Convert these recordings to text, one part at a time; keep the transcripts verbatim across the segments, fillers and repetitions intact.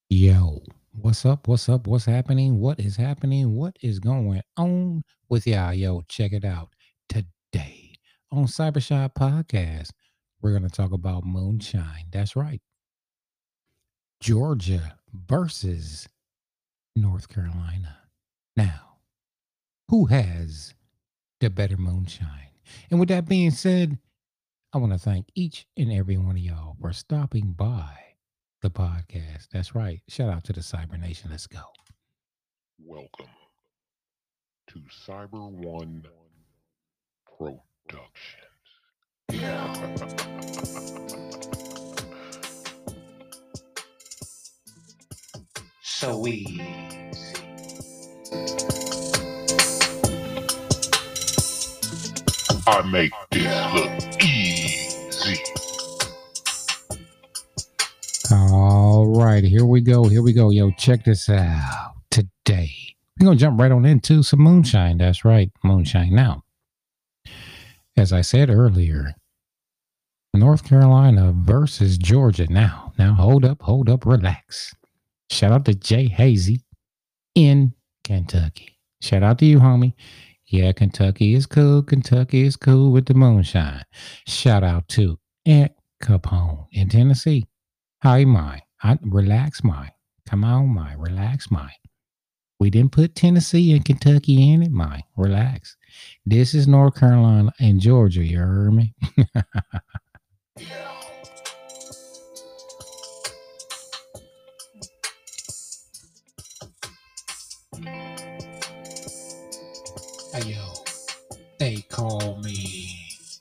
Yo, what's up? What's up? What's happening? What is happening? What is going on with y'all? Yo, check it out. Today on Cybershot Podcast, we're going to talk about moonshine. That's right. Georgia versus North Carolina. Now, who has the better moonshine? And with that being said, I want to thank each and every one of y'all for stopping by the podcast. That's right. Shout out to the Cyber Nation. Let's go. Welcome to Cyber One Productions. So easy. I make this look easy. All right, here we go. Here we go. Yo, check this out. Today, we're going to jump right on into some moonshine. That's right, moonshine. Now, as I said earlier, North Carolina versus Georgia. Now, now, hold up, hold up, relax. Shout out to Jay Hazy in Kentucky. Shout out to you, homie. Yeah, Kentucky is cool. Kentucky is cool with the moonshine. Shout out to Aunt Capone in Tennessee. Hi, my. I, relax, my. Come on, my. Relax, my. We didn't put Tennessee and Kentucky in it, my. Relax. This is North Carolina and Georgia. You heard me? Hey, yo, they call me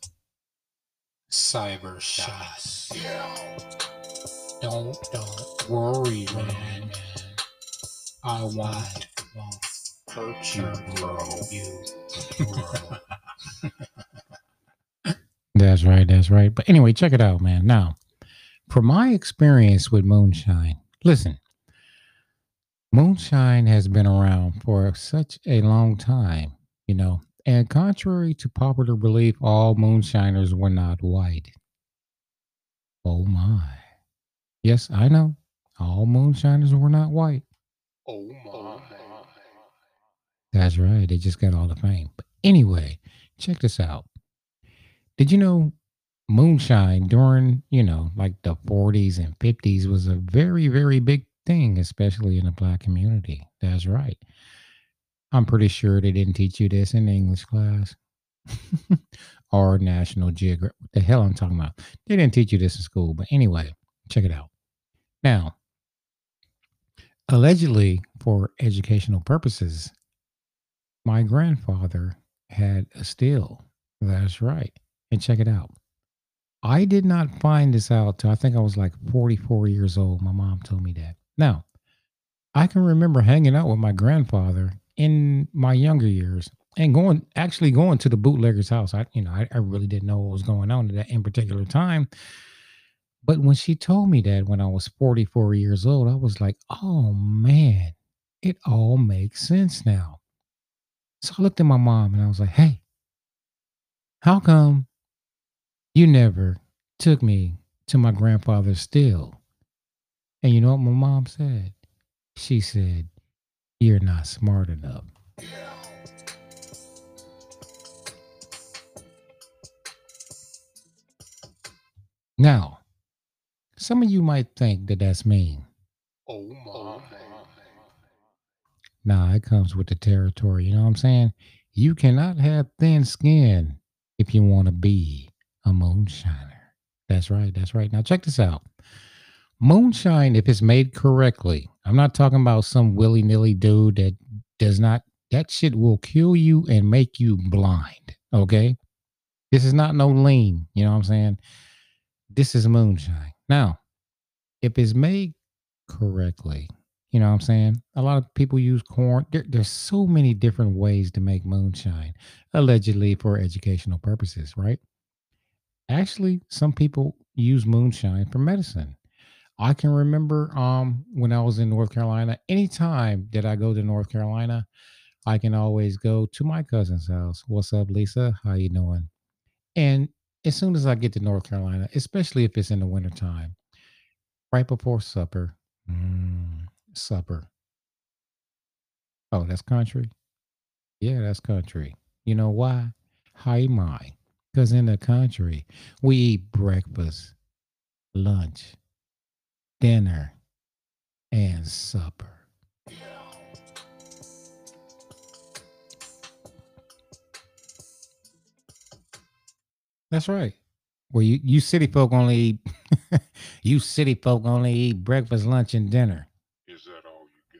Cyber Shots. Don't don't worry, man. I won't won't hurt you, bro. You, bro. That's right. That's right. But anyway, check it out, man. Now, from my experience with moonshine, listen, moonshine has been around for such a long time, you know. And contrary to popular belief, all moonshiners were not white. Oh my. Yes, I know. All moonshiners were not white. Oh my. That's right. They just got all the fame. But anyway, check this out. Did you know moonshine during, you know, like the forties and fifties was a very, very big thing, especially in the black community? That's right. I'm pretty sure they didn't teach you this in English class or National Geographic. What the hell I'm talking about? They didn't teach you this in school. But anyway, check it out. Now, allegedly for educational purposes, my grandfather had a still. That's right. And check it out. I did not find this out till I think I was like forty-four years old. My mom told me that. Now, I can remember hanging out with my grandfather in my younger years and going actually going to the bootlegger's house. I you know, I, I really didn't know what was going on at that in particular time. But when she told me that when I was forty-four years old, I was like, oh man, it all makes sense now. So I looked at my mom and I was like, hey, how come you never took me to my grandfather's still? And you know what my mom said? She said, you're not smart enough. Now, some of you might think that that's mean. Oh my. Nah, it comes with the territory. You know what I'm saying? You cannot have thin skin if you want to be a moonshiner. That's right. That's right. Now, check this out. Moonshine, if it's made correctly, I'm not talking about some willy nilly dude that does not, that shit will kill you and make you blind. Okay. This is not no lean. You know what I'm saying? This is moonshine. Now, if it's made correctly, you know what I'm saying? A lot of people use corn. There, there's so many different ways to make moonshine, allegedly for educational purposes, right? Actually, some people use moonshine for medicine. I can remember um when I was in North Carolina, anytime that I go to North Carolina, I can always go to my cousin's house. What's up, Lisa? How you doing? And as soon as I get to North Carolina, especially if it's in the wintertime, right before supper. Mm. supper. Oh, that's country? Yeah, that's country. You know why? Hi, my. Because in the country, we eat breakfast, lunch, dinner, and supper. That's right. Well, you, you city folk only eat you city folk only eat breakfast, lunch, and dinner. Is that all you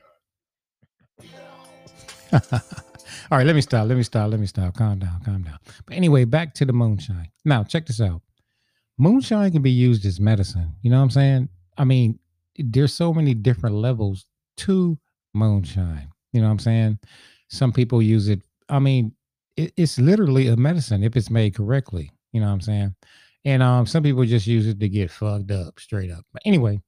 All right, let me stop. Let me stop. Let me stop. Calm down. Calm down. But anyway, back to the moonshine. Now, check this out. Moonshine can be used as medicine. You know what I'm saying? I mean, there's so many different levels to moonshine. You know what I'm saying? Some people use it. I mean, it, it's literally a medicine if it's made correctly. You know what I'm saying? And um, some people just use it to get fucked up, straight up. But anyway,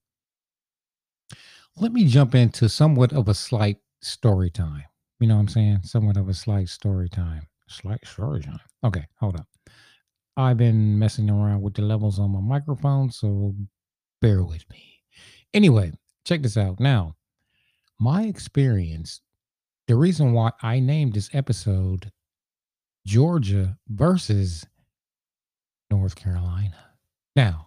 let me jump into somewhat of a slight story time. You know what I'm saying? Somewhat of a slight story time. Slight story time. Okay, hold up. I've been messing around with the levels on my microphone, so bear with me. Anyway, check this out. Now, my experience, the reason why I named this episode Georgia versus North Carolina. Now,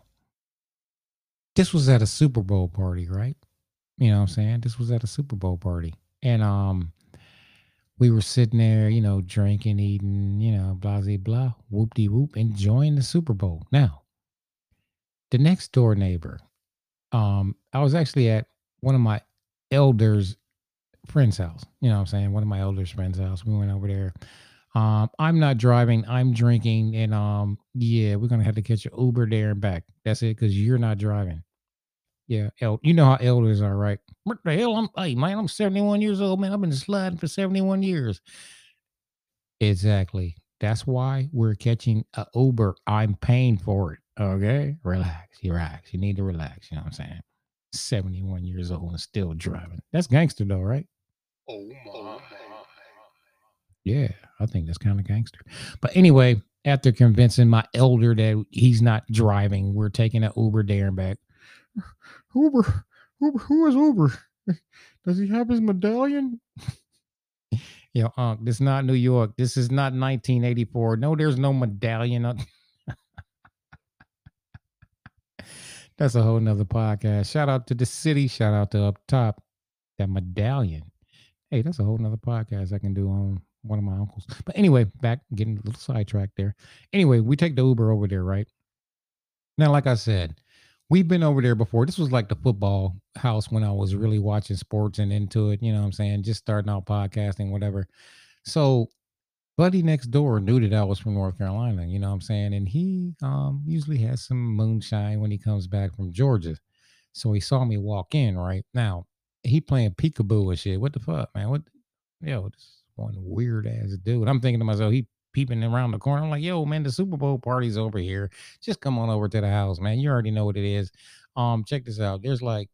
this was at a Super Bowl party, right? You know what I'm saying? This was at a Super Bowl party. And um we were sitting there, you know, drinking, eating, you know, blah, blah, blah, whoop de whoop, enjoying the Super Bowl. Now, the next door neighbor, um, I was actually at one of my elders' friend's house. You know what I'm saying? One of my elders' friend's house. We went over there. Um, I'm not driving, I'm drinking, and um, yeah, we're gonna have to catch an Uber there and back. That's it, because you're not driving. Yeah, el- you know how elders are, right? What the hell? I'm hey man, I'm seventy-one years old, man. I've been sliding for seventy-one years. Exactly. That's why we're catching a Uber. I'm paying for it. Okay? Relax. You relax. You need to relax. You know what I'm saying? seventy-one years old and still driving. That's gangster though, right? got? Oh my. Yeah, I think that's kind of gangster. But anyway, after convincing my elder that he's not driving, we're taking an Uber there and back. Uber, Uber, who is Uber? Does he have his medallion? Yo, Unc, this is not New York. This is not nineteen eighty-four. No, there's no medallion. on- That's a whole nother podcast. Shout out to the city. Shout out to up top. That medallion. Hey, that's a whole nother podcast I can do on one of my uncles. But anyway, back getting a little sidetracked there. Anyway, we take the Uber over there, right? Now, like I said, we've been over there before. This was like the football house when I was really watching sports and into it. You know what I'm saying? Just starting out podcasting, whatever. So buddy next door knew that I was from North Carolina, you know what I'm saying? And he um usually has some moonshine when he comes back from Georgia. So he saw me walk in, right? Now, he playing peekaboo and shit. What the fuck, man? What yo, this one weird ass dude. I'm thinking to myself, he peeping around the corner. I'm like, yo, man, the Super Bowl party's over here. Just come on over to the house, man. You already know what it is. Um, check this out. There's like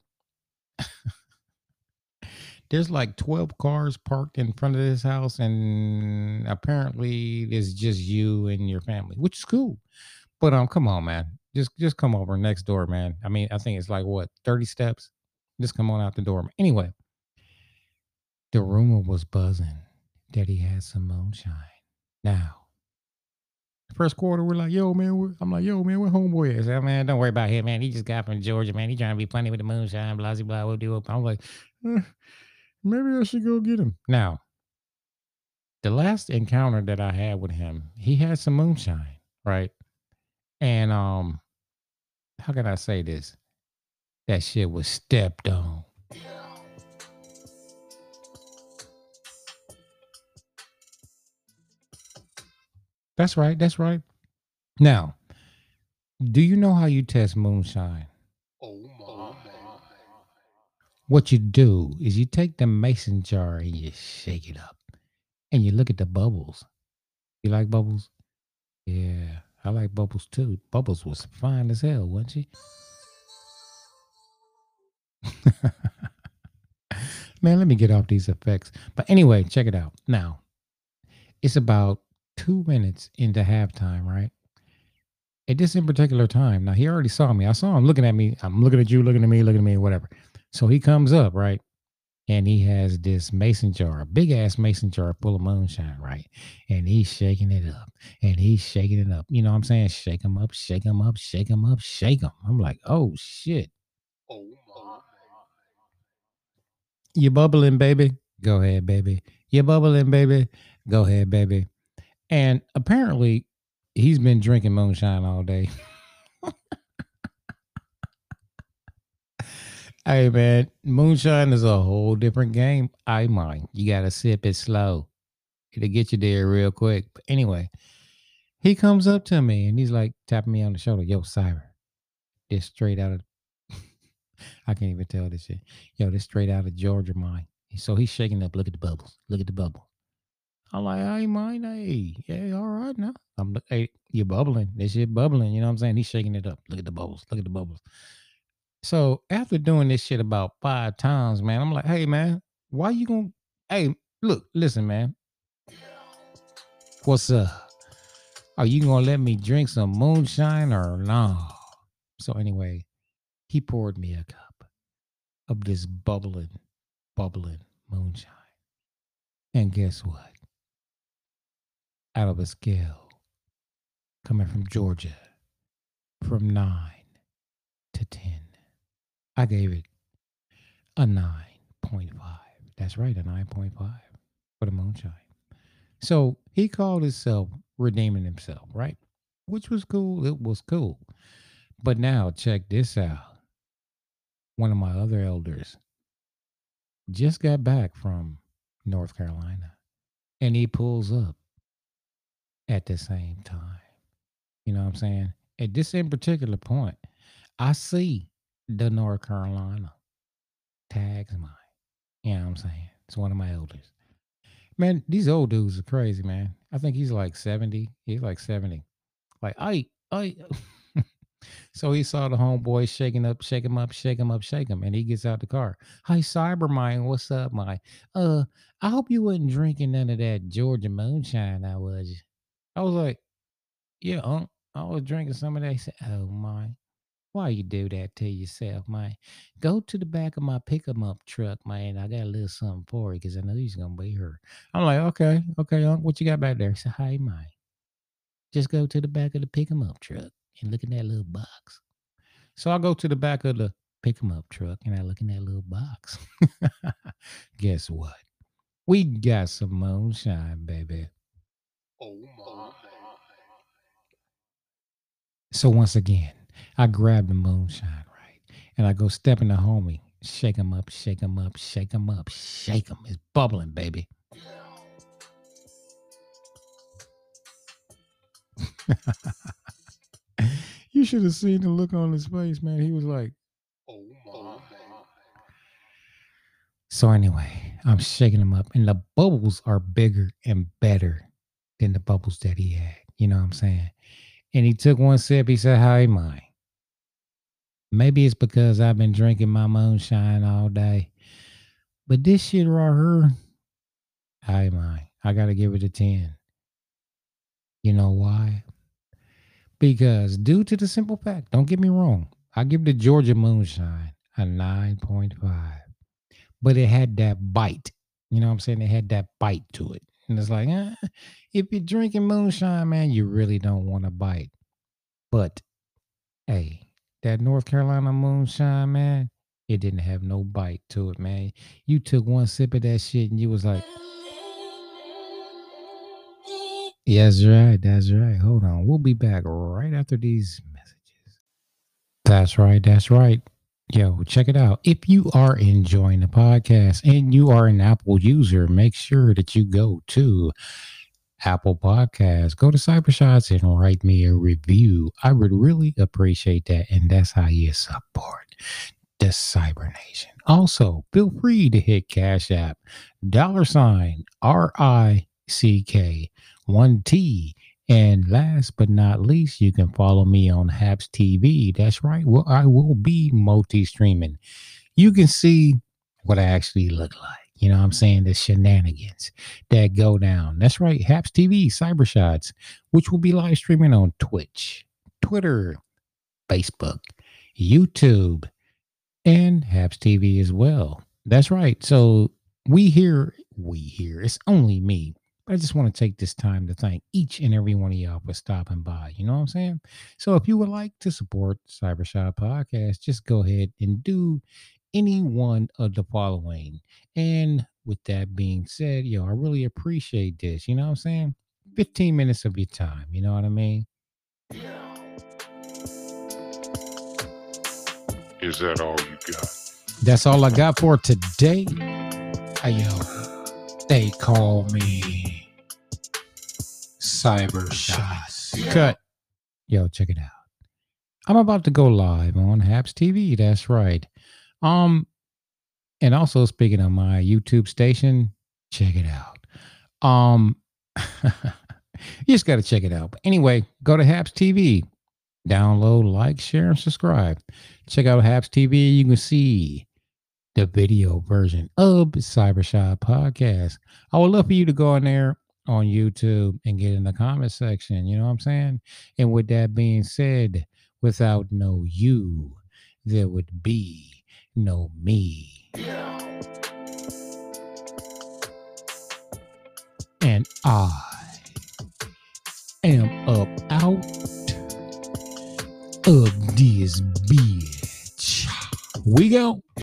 there's like twelve cars parked in front of this house, and apparently it's just you and your family, which is cool. But um, come on, man. Just just come over next door, man. I mean, I think it's like what, thirty steps? Just come on out the door. Anyway, the rumor was buzzing that he had some moonshine. Now, the first quarter, we're like, yo, man, where, I'm like, yo, man, where homeboy is? I said, man, don't worry about him, man. He just got from Georgia, man. He trying to be funny with the moonshine, blah, blah, blah. We'll do it. I'm like, "Eh, maybe I should go get him. Now, the last encounter that I had with him, he had some moonshine, right? And um, how can I say this? That shit was stepped on. That's right. That's right. Now, do you know how you test moonshine? Oh my. What you do is you take the mason jar and you shake it up and you look at the bubbles. You like bubbles? Yeah, I like bubbles too. Bubbles was fine as hell, wasn't she? Man, let me get off these effects. But anyway, check it out. Now, it's about two minutes into halftime, right? At this in particular time, now he already saw me. I saw him looking at me. I'm looking at you, looking at me, looking at me, whatever. So he comes up, right? and he has this mason jar, a big ass mason jar full of moonshine, right? And he's shaking it up, and he's shaking it up. You know what I'm saying? Shake him up, shake him up, shake him up, shake him. I'm like, oh shit, Oh my. you bubbling, baby? Go ahead, baby. You bubbling, baby? Go ahead, baby. And apparently, he's been drinking moonshine all day. Hey man, moonshine is a whole different game. I mind. You gotta sip it slow. It'll get you there real quick. But anyway, he comes up to me and he's like tapping me on the shoulder. Yo, Cyber, this straight out of I can't even tell this shit. Yo, this straight out of Georgia mine. So he's shaking up. Look at the bubbles. Look at the bubble. I'm like, I ain't mind. Hey, yeah, all right now. I'm like, hey, you're bubbling. This shit bubbling. You know what I'm saying? He's shaking it up. Look at the bubbles. Look at the bubbles. So after doing this shit about five times, man, I'm like, hey man, why you gonna hey, look, listen, man. What's up? Are you gonna let me drink some moonshine or no? So anyway, he poured me a cup of this bubbling, bubbling moonshine. And guess what? Out of a scale coming from Georgia, from nine to ten, I gave it a nine point five. That's right, a nine point five for the moonshine. So he called himself redeeming himself, right? Which was cool. It was cool. But now check this out. One of my other elders just got back from North Carolina and he pulls up at the same time. You know what I'm saying? At this in particular point, I see the North Carolina tags mine. You know what I'm saying? It's one of my elders. Man, these old dudes are crazy, man. I think he's like seventy. He's like seventy. Like, I, I. So he saw the homeboy shaking up, shake him up, shake him up, shake him, and he gets out the car. Hi, Cybermine, what's up, Mike? Uh, I hope you wasn't drinking none of that Georgia moonshine, I was. I was like, yeah, unc, I was drinking some of that. He said, oh my, why you do that to yourself, man? Go to the back of my pickup up truck, man. I got a little something for you because I know he's gonna be here. I'm like, okay, okay, unc, what you got back there? He said, hey, man, just go to the back of the pick 'em up truck and look in that little box. So I go to the back of the pick 'em up truck and I look in that little box. Guess what? We got some moonshine, baby. Oh my. So once again, I grab the moonshine, right? And I go step in the homie, shake him up, shake him up, shake him up, shake him. It's bubbling, baby. You should have seen the look on his face, man. He was like, Oh my. so anyway, I'm shaking him up, and the bubbles are bigger and better than the bubbles that he had. You know what I'm saying? And he took one sip. He said, "Hi, mine. Maybe it's because I've been drinking my moonshine all day, but this shit right here, hi, mine. I gotta give it a ten. You know why? Because due to the simple fact, don't get me wrong, I give the Georgia moonshine a nine point five, but it had that bite. You know what I'm saying? It had that bite to it. And it's like, eh, if you're drinking moonshine, man, you really don't want to bite. But hey, that North Carolina moonshine, man, it didn't have no bite to it, man. You took one sip of that shit and you was like, yeah, that's right, that's right. Hold on. We'll be back right after these messages. That's right, that's right. Yo, check it out. If you are enjoying the podcast and you are an Apple user, make sure that you go to Apple Podcasts, go to Cybershots and write me a review. I would really appreciate that. And that's how you support the Cyber Nation. Also, feel free to hit Cash App, dollar sign R I C K one T. And last but not least, you can follow me on Haps T V. That's right. Well, I will be multi-streaming. You can see what I actually look like. You know what I'm saying? The shenanigans that go down. That's right. Haps T V, Cybershots, which will be live streaming on Twitch, Twitter, Facebook, YouTube, and Haps T V as well. That's right. So we here, we here. It's only me. I just want to take this time to thank each and every one of y'all for stopping by. You know what I'm saying? So if you would like to support Cybershot Podcast, just go ahead and do any one of the following. And with that being said, yo, I really appreciate this. You know what I'm saying? fifteen minutes of your time. You know what I mean? Is that all you got? That's all I got for today. Hey, yo, they call me Cyber Shots. Cut. Yo, check it out. I'm about to go live on Haps T V. That's right. Um, and also speaking of my YouTube station, check it out. Um, you just got to check it out. But anyway, go to Haps T V. Download, like, share, and subscribe. Check out Haps T V. You can see the video version of Cybershot Podcast. I would love for you to go in there on YouTube and get in the comment section. You know what I'm saying? And with that being said, without no you, there would be no me. And I am up out of this bitch. We go.